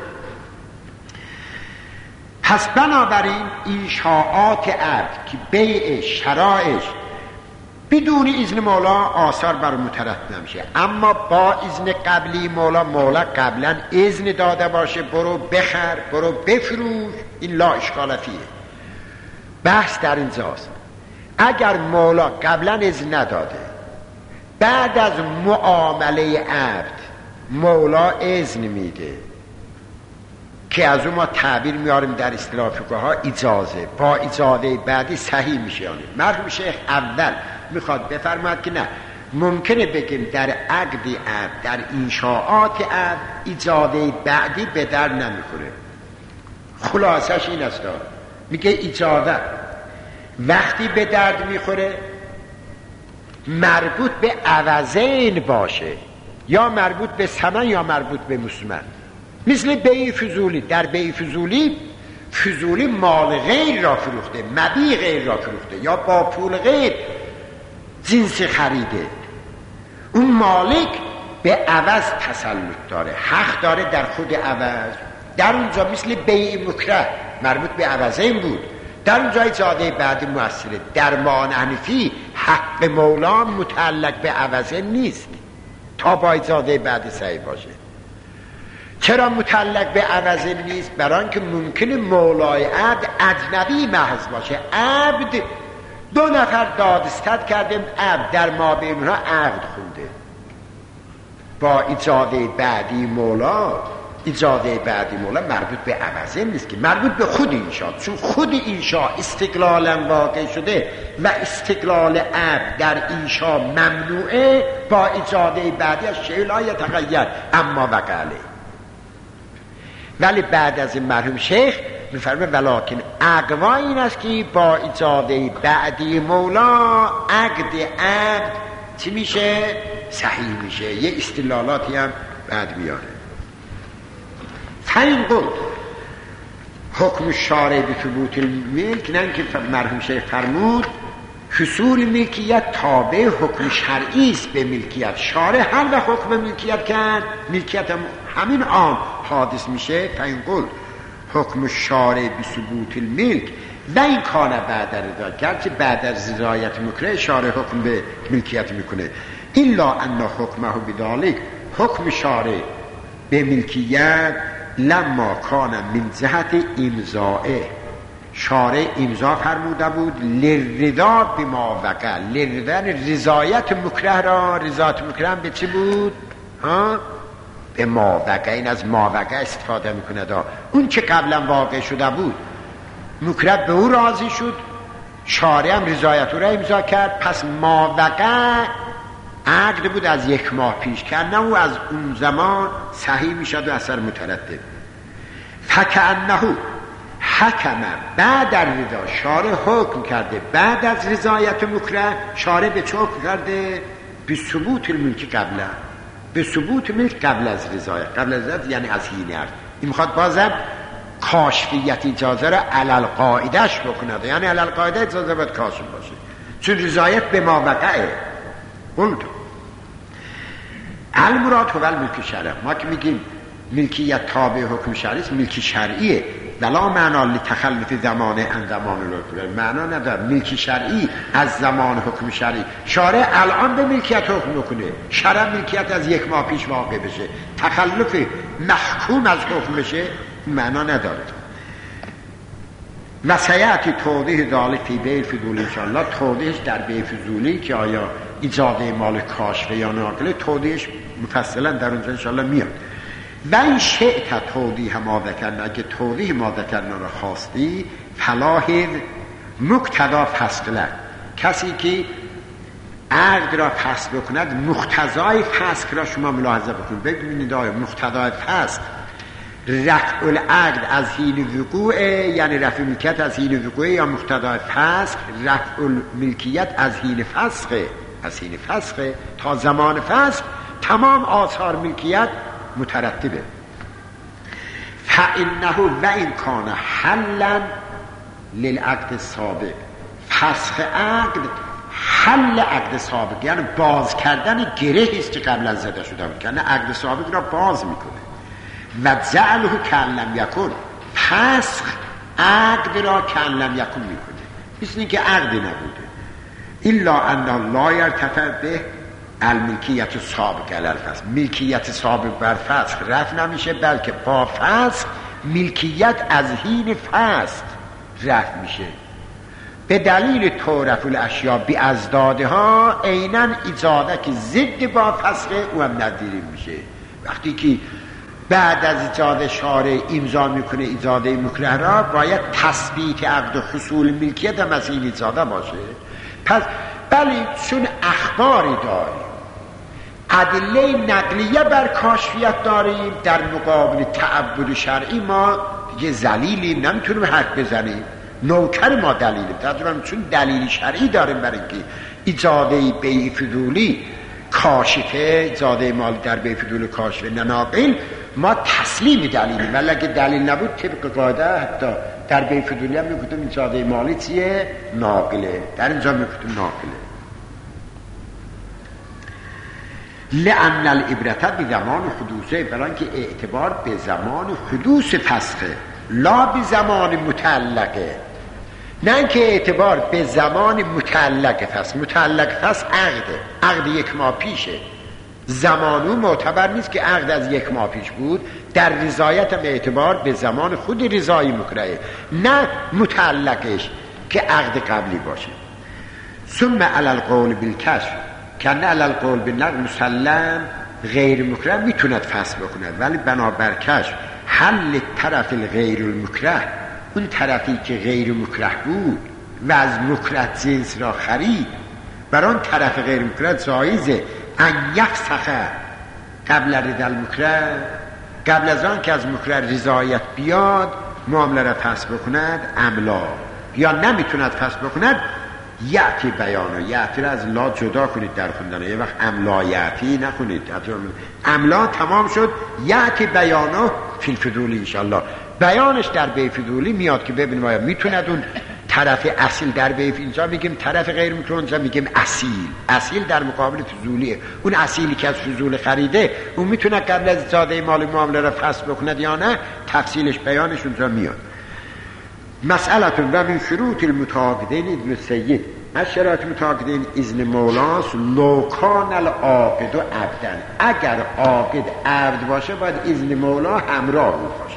پس بنابراین انشاءات عبد که بیع شرایش بدون اذن مولا آثار بر مترتب نمیشه، اما با اذن قبلی مولا، مولا قبلا اذن داده باشه برو بخر، برو بفروش، این لا اشکال فیه. بحث در اینجاست، اگر مولا قبلا اذن نداده، بعد از معامله عبد مولا اذن میده که از اون ما تعبیر میاریم در اصطلاح فقها اجازه، با اجازه بعدی صحیح میشه. یعنی مرحوم شیخ اول میخواد بفرماید که نه، ممکنه بگیم در عقد عبد، در انشاءات عبد اجازه بعدی به در نمیخوره. خلاصش این است، میگه اجازه وقتی به درد میخوره مربوط به عوضین باشه، یا مربوط به ثمن یا مربوط به مسمن. مثل بیع فضولی، در بیع فضولی فضولی مال غیر را فروخته، مبیع غیر را فروخته، یا با پول غیر جنس خریده. اون مالک به عوض تسلط داره، حق داره در خود عوض. در اونجا مثل بیع مکره مربوط به عوضین بود، در اونجا اجازه بعدی مؤثره. در ما حنفی حق مولا متعلق به عوضین نیست تا با اجازه بعدی صحیح باشه. چرا متعلق به عوضین نیست؟ برای اینکه ممکنه مولای عبد اجنبی محض باشه. عبد دو نفر دادستد کردیم، عبد در ما بین اونها عقد خونده، با اجازه بعدی مولا، اجازه بعدی مولا مربوط به عوضه نیست که مربوط به خود انشا، چون خود انشا استقلالا واقع شده و استقلال عبد در انشا ممنوعه، با اجازه بعدی از شیء لا یتغیر اما وقعه. ولی بعد از مرحوم شیخ میفرمه ولکن اقوا این است که با اجازه بعدی مولا عقد عبد چی میشه؟ صحیح میشه. یه استدلالاتی هم بعد میاره. فین قلت حکم شارع به ثبوت الملک، نه که مرحوم شیخ فرمود حصول ملکیت تابع حکم شرعی است به ملکیت. شارع هر وقت حکم ملکیت کرد، ملکیت هم همین آن حادث میشه. فین قلت حکم شارع به ثبوت الملک و این کانه بعد رضا، گرچه بعد از رضایت مکره شارع حکم به ملکیت میکنه، الا ان حکمه بذلک، حکم شارع به ملکیت لما کان من جهت امضائه، شارع امضا فرموده بود لرضا بما وقع، لرضا رضایت مکره را، رضایت مکره هم به چی بود؟ ها؟ به ما وقع. این از ما وقع استفاده میکنه دا. اون که قبلا واقع شده بود مکره به او راضی شد، شارع هم رضایت او را امضا کرد، پس ما وقع عقد بود از یک ماه پیش کرد، نه او از اون زمان صحیح میشد و اثر متردد. فکأنه حکم بعد از رضا، شارع حکم کرده بعد از رضایت مکره، شارع به چه حکم کرده؟ به ثبوت الملک قبلا، به ثبوت ملک قبل از رضایت. قبل از رضایت یعنی از حین عقد. این میخواد بازم کاشفیت اجازه را علل قاعدش بکنه، یعنی علل قاعده اجازه باید کاشف باشه، چون رضایت به ما وقعه. اون تو المراد هو الملک شرعی، ما که میگیم ملکیت تابع حکم شرعی است، ملک شرعیه ولا معنا لتخلف زمانه عن زمان الحکم، معنا نداره ملک شرعی از زمان حکم شرعی. شارع الان به ملکیت حکم میکنه، شرع ملکیت از یک ماه پیش واقع بشه، تخلف محکوم از حکم بشه، معنا نداره. مسیحتی توضیح ذالک فی بیع الفضولی انشاءالله، توضیحش در بیع فضولی که آیا اجازه مال کاشفه یا ناقله، توضیحش مفصلا در اونجا انشاءالله میاد. و این شئت توضیح ما ذکرنا، اگه توضیح ما ذکرنا را خواستی فلاحظ مقتضا فسق، کسی که عقد را فسق بکند مقتضای فسق را شما ملاحظه بکنید. ببینید آیا مقتضای فسق رفع العقد از حین وقوع، یعنی رفع ملکیت از حین وقوع، یا مقتضای فسق رفع الملکیت از حین فسق، از حین فسق تا زمان فسق تمام آثار ملکیت مترتبه. فإنه و این کان حلا للعقد سابق، فسخ عقد حل عقد سابق، یعنی باز کردن گرهی است که قبلا زده شده بود، یعنی عقد سابق را باز میکنه. و جعله کأن لم یکن، فسخ عقد را کأن لم یکن میکنه، مثل اینکه عقدی نبوده. الا ان لا یرتفع به الملکیت سابق علی الفسخ، ملکیت سابق بر فسخ رفع نمیشه، بلکه با فسخ ملکیت از حین فسخ رفع میشه. به دلیل تعرف الاشیاء بی ازدادها، عیناً اجازه که ضد با فسخ او هم نظیری میشه. وقتی که بعد از اجازه شارع امضا میکنه اجازه مکره را، باید تثبیت عقد و حصول ملکیت هم از این اجازه باشه. پس بلی چون اخباری داریم، ادله نقلیه بر کاشفیت داریم، در مقابل تعبد شرعی ما یه ذلیلی نمیتونیم حرف بزنیم، نوکر ما دلیلیم، تقریبا چون دلیل شرعی داریم برای اینکه اجازه بیع فضولی کاشفه، اجازه مال در بیع فضولی کاشفه نناقل، ما تسلیم دلیلیم. ولی اگه دلیل نبود طبق قاعده حتی در بیع فضولی هم میگفتیم اجازه مالی چیه؟ ناقله. در اینجا میگفتیم ناقله. لأن العبرت به زمان حدوثه، برای اینکه اعتبار به زمان حدوث فسخه لا به زمان متعلقه، نه اینکه اعتبار به زمان متعلق فسخ. متعلق فسخ عقده، عقد یک ماه پیشه، زمانو معتبر نیست که عقد از یک ماه پیش بود. در رضایت هم اعتبار به زمان خود رضای مکرهه، نه متعلقش که عقد قبلی باشه. ثم علی القول بالکشف کنه علی القول بالنقل مسلم غیر مکره میتوند فسخ بکند، ولی بنابر کشف حل طرف الغیر المکره، اون طرفی که غیر مکره بود و از مکره جنس را خرید، بر آن طرف غیر مکره جایزه ان یفسخه قبل رضا المکره، قبل از آن که از مکره رضایت بیاد معامله را فسخ بکند. املا یا نمیتوند فسخ بکند، یعتی بیانو، یعتی را از لا جدا کنید در خوندن، یه وقت املا یعتی نکنید، املا تمام شد، یعتی بیانو فی الفضولی انشالله، بیانش در بی فضولی میاد که ببینیم آیا میتوند اون طرف اصیل در بی فضولی، اینجا میگیم طرف غیر مکره، اونجا میگیم اصیل، اصیل در مقابل فضولیه. اون اصیلی که از فضول خریده اون میتونه قبل از زاده مال معامله را فسخ بکند یا نه، تفصیلش بیانش اونجا میاد. مسئلتون و من شروط المتعاقدین ابن سید، از شرایط متعاقدین اذن مولاست لوکان العاقد و عبدن، اگر عاقد عبد باشه باید اذن مولا همراه او باشه.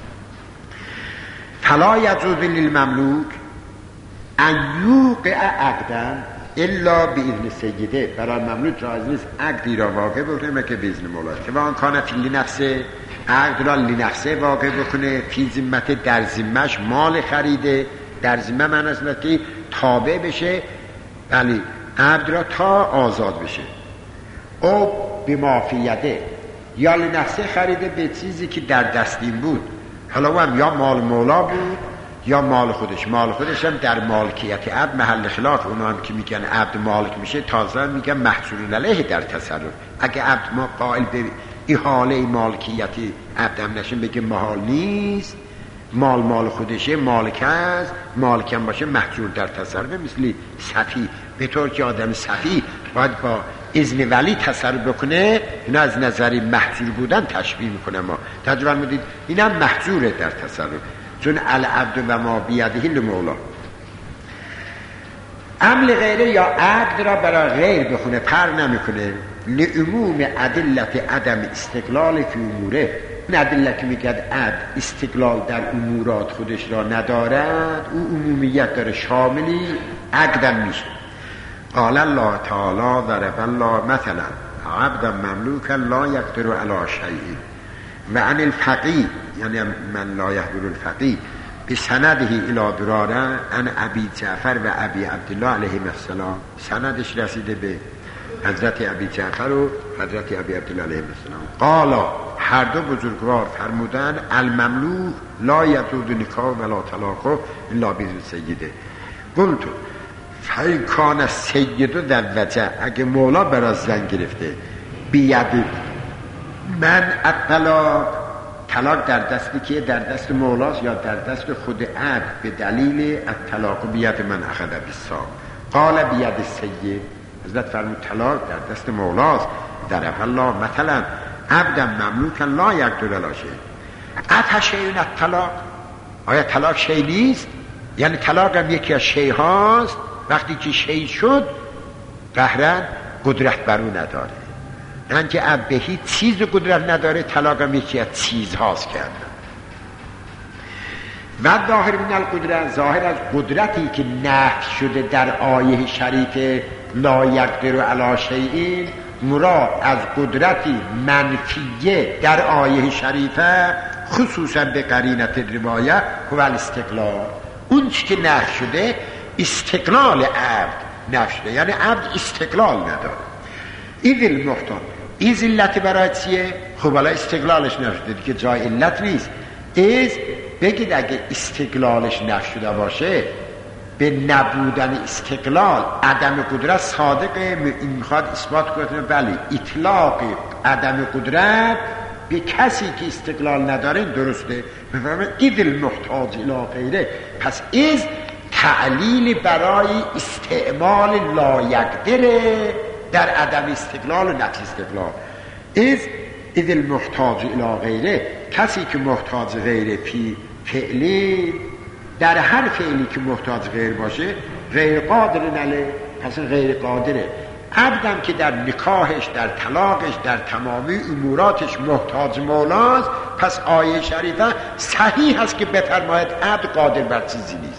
فلا یجوز للمملوک ان یوقع عقدا الا باذن سیده، برای مملوک جایز نیست عقدی را واقع بکنه که به اذن مولا، که وان کان فی لنفسه، عقد را لنفسه واقع بکنه، فی ذمت در ذمه‌اش مال خریده، در ذمه من از که تابع بشه، بله عبد را تا آزاد بشه، او بمافیده، یا لنفسه خریده به چیزی که در دستین بود، حالا او هم یا مال مولا بود یا مال خودش، مال خودش هم در مالکیت عبد محل خلاف، اونا هم که میگن عبد مالک میشه تازه میگن محصول علیه در تصرف. اگه عبد ما قائل به احاله مالکیتی عبد هم نشه بگه محال نیست، مال مال خودشه، مالک است، مالکم باشه محصول در تصرف، مثلی صفی، به طور که آدم صفی باید با اذن ولی تصرف بکنه، اینا از نظری محصول بودن تشبیه میکنه. ما تجربه میدید این هم محصوله در تصرف، چون العبد و ما بیده لمولا. عمل غیره یا عقد را برای غیر بخونه پر نمیکنه، لعموم ادلت عدم استقلال فی اموره، این ادله که میگه عبد استقلال در امورات خودش را ندارد، او عمومیت داره، شاملی عقدم میشه. قال الله تعالی ضرب الله مثلا عبدا مملوکا لا یقدر علی شیء و عن الفقیه، یعنی من لا یحضر الفقیه بسنده الى دراره عن ابی جعفر و ابی عبدالله علیهم السلام، سندش رسیده به حضرت ابی جعفر و حضرت ابی عبدالله علیهم السلام. قالا هر دو بزرگوار فرمودن المملوک لا یجوز نکاح ولا طلاق الا باذن سیده. قلت فای کان سیدو در وجه، اگه مولا برای زن گرفته بید من الطلاق، طلاق در دستی که در دست مولاست یا در دست خود عبد، به دلیل الطلاق بید من اخذ بالساق. قال بید سید، حضرت فرمود طلاق در دست مولاست. در الله مثلا عبدا مملوکا لا یقدر علی شیء اتشیء الطلاق، آیا طلاق شیء نیست؟ یعنی طلاق هم یکی از شیء هاست، وقتی که شیء شد قهرن قدرت بر او نداره، نه که عبد به هیچ چیز قدرت نداره، طلاق هم یکی از چیز هاست کردن. و ظاهر من القدرت، ظاهر از قدرتی که نفی شده در آیه شریف لا یقدر علی شیء، مراد از قدرتی منفیه در آیه شریفه خصوصا به قرینت روایه هو الاستقلال، اون چی که نفی شده استقلال عبد نفی شده، یعنی عبد استقلال نداره. این المحتاج این علت برای چیه؟ خب حالا استقلالش نفی شده که جای علت نیست. از بگید اگه استقلالش نفی شده باشه به نبودن استقلال عدم قدرت صادقه، این میخواد اثبات کنه بله اطلاق عدم قدرت به کسی که استقلال نداره درسته. بفرمایید اذ المحتاج الی غیره، پس از تعلیل برای استعمال لا یقدر در عدم استقلال و نفی استقلال. از از المحتاج الی غیره، کسی که محتاج غیره فی فعلی، در هر فعلی که محتاج غیر باشه غیر قادر نله، پس غیر قادره. عبدم که در نکاحش، در طلاقش، در تمامی اموراتش محتاج مولاست، پس آیه شریفه صحیح هست که بفرماید عبد قادر بر چیزی نیست.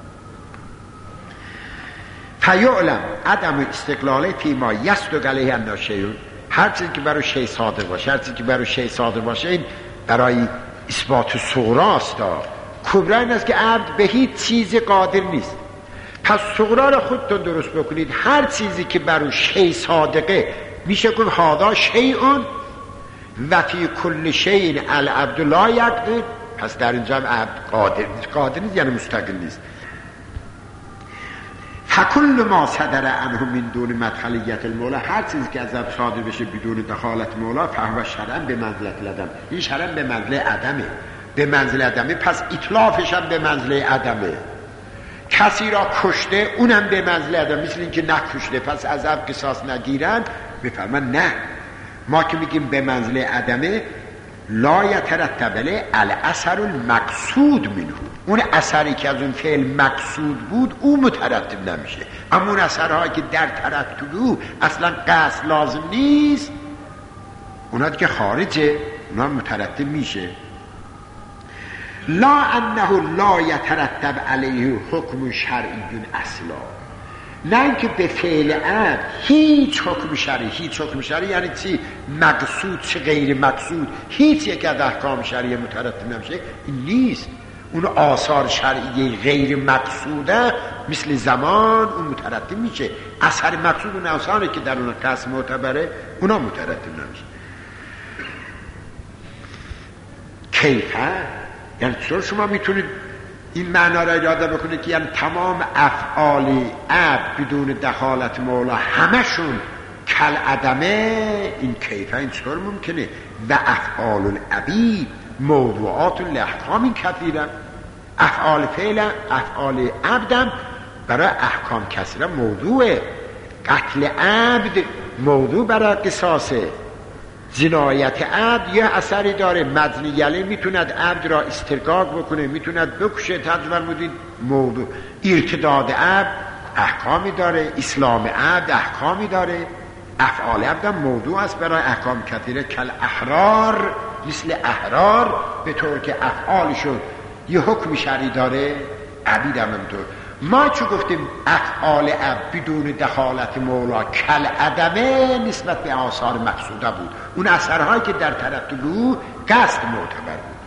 فیعلم عدم استقلاله فیما یصدق علیه الناشیون، هر چیزی که برای شی صادر باشه، هر چیزی که برای شی صادر باشه این برای اثبات صغراست. کبرا این است که عبد به هیچ چیز قادر نیست. پس صغرا را خودتون درست بکنید. هر چیزی که برای شی صادقه میشه که هادا شیئون و فی کل شیء العبد لا یقدر، پس در اینجا عبد قادر نیست. قادر نیست یعنی مستقل نیست. فکل ما صدر عنه من دون مدخلیت المولا، هر چیزی که از عبد صادر بشه بدون دخالت مولا فهو شرعا به منزلت العدم، این شرعا به منزله عدمه، به منزله عدمه، پس اطلافش هم به منزله عدمه. کسی را کشته اونم به منزله عدم، مثل این که نکشته پس از عبد قصاص نگیرن، بفرمان نه، ما که میگیم به منزله عدمه لا یترتب علیه الاثر المقصود منه، اون اثری که از اون فعل مقصود بود اون مترتب نمیشه، اما اون اثرهایی که در ترتب او اصلا قصد لازم نیست اونا دیگه خارجه، اونا مترتب میشه. لا انه لا یترتب علیه حکم شرعی اصلا، نه اینکه به فعل عبد هیچ حکم شرعی، هیچ حکم شرعی یعنی چی؟ مقصود چه غیر مقصود، هیچ یک از احکام شرعی مترتب نمیشه، این نیست. اون آثار شرعی غیر مقصوده مثل زمان اون مترتب میشه، اثر مقصود اون آثاری که در اون قصد معتبره اونا مترتب نمیشه. کیفه یعنی چطور شما میتونید این معنا را اجازه بکنید که یعنی تمام افعال عبد بدون دخالت مولا همشون کل عدمه؟ این کیفه این چطور ممکنه؟ و افعال العبید موضوعات لاحکام کثیره، افعال فعل افعال عبدم برای احکام کثیره موضوعه. قتل عبد موضوع برای قصاصه، جنایت عبد یه اثری داره، مزنی یلی میتوند عبد را استرقاق بکنه، میتوند بکشه، تجربه مدید موضوع. ارتداد عبد احکامی داره، اسلام عبد احکامی داره، افعال عبد هم موضوع است برای احکام کثیره. کل احرار مثل احرار به طور که افعالشون یه حکم شرعی داره، عبید هم همینطور. ما چو گفتیم افعال عبد بدون دخالت مولا کل عدمه نسبت به آثار مقصوده بود، اون اثرهایی که در ترتب او قصد معتبر بود.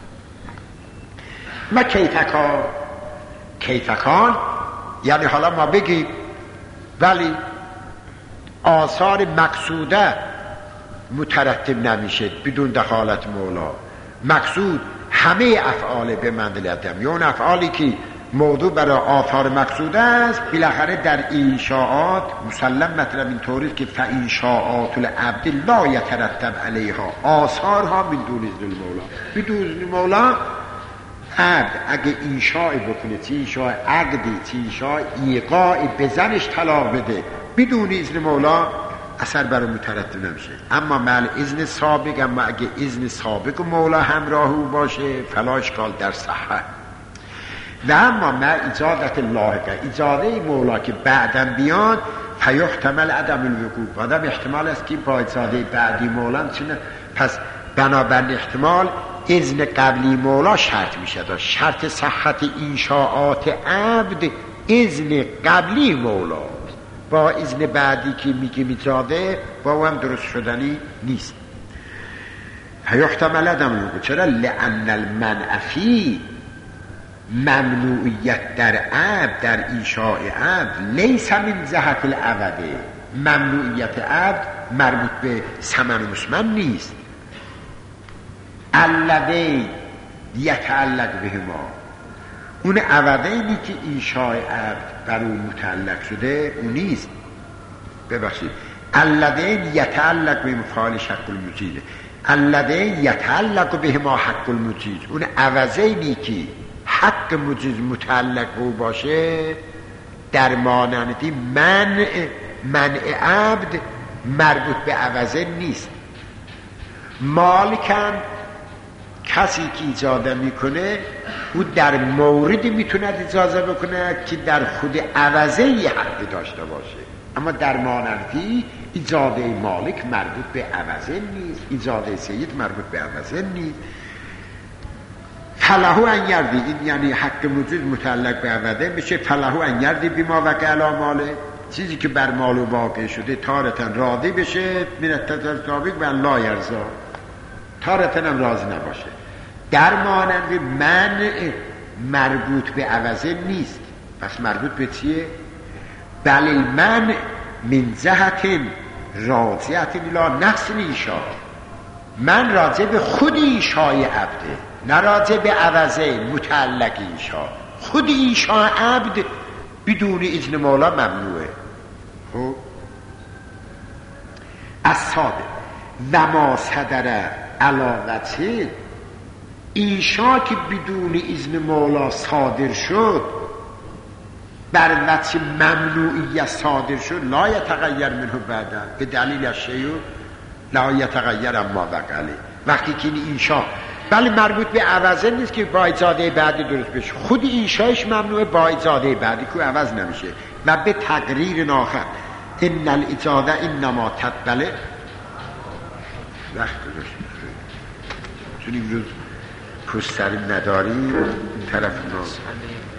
ما کیفکان کیفکان یعنی حالا ما بگیم ولی آثار مقصوده مترتب نمیشه بدون دخالت مولا. مقصود همه افعال به منزله عدم، یا اون افعالی که موضوع برای آثار مقصود است بالاخره در انشاءات مسلم مطلب این طوری که فانشاءات العبد لا یترتب علیها آثارها من دون اذن المولا. بدون اذن مولا عبد اگه انشاء بکنه، چه انشاء عقدی چه انشاء ایقاعی به زنش طلاق بده بدون اذن مولا اثر برای مترتب نمیشه. اما مال اذن سابق، اما اگه اذن سابق مولا همراه او باشه فلا اشکال در صحه. و اما ما اجازت لاحقه، اجازه مولا که بعدم بیاد فیحتمل عدم الوقوع، بعدم احتمال است که با اجازه بعدی مولا چنه، پس بنابراین احتمال اذن قبلی مولا شرط میشه داشت. شرط صحت انشاءات عبد اذن قبلی مولا، با اذن بعدی که میگه اجازه با هم درست شدنی نیست. فیحتمل عدم الوقوع، چرا؟ لأن المنع فی ممنوعیت در عبد، در انشاء عبد لیس من جهت العبده، ممنوعیت عبد مربوط به ثمن و مسمن نیست. الذی یتعلق بهما، اون عوضینی که انشاء عبد بر اون متعلق شده اون نیست. ببخشید الذی یتعلق به مفعول شق المجید، الذی یتعلق بهما حق المجید، اون عوضینی که حق مجیز متعلق او باشه در مانند منع منع عبد مربوط به عوضه نیست. مالکم کسی که اجازه میکنه او در موردی میتونه اجازه بکنه که در خود عوضه یه حقی داشته باشه، اما در مانندی اجازه مالک مربوط به عوضه نیست، اجازه سید مربوط به عوضه نیست. فلهو ان یردی، این یعنی حق موجود متعلق به عوضه میشه. فلهو ان یردی بیما وقع علی ماله، چیزی که بر مال واقع شده تارتن راضی بشه، من التطابق و لا یرضا، تارتن هم راضی نباشه. در مانند منع مربوط به عوضه نیست، پس مربوط به چیه؟ بل المنع من جهت راضیت الی نفس ایشا، من راضی به خود ایشای عبده، نه راضی به عوضه متعلق ایشا. خود ایشا عبد بدون اذن مولا ممنوعه. خب اصحاب و ما صدر علاقته، ایشا که بدون اذن مولا صادر شد، بر وجه ممنوعیت صادر شد، لا یتغیر منه بعدا، به دلیل شیء لا یتغیر اما وقعه. وقتی که این انشا بله مربوط به عوضه نیست که با اجازه بعدی درست بشه، خود انشایش ممنوعه با اجازه بعدی که عوض نمیشه. و به تقریر ناخر ان الاجازه انما تقبل وقت گذاشت چون امروز پستری نداری این طرف ناز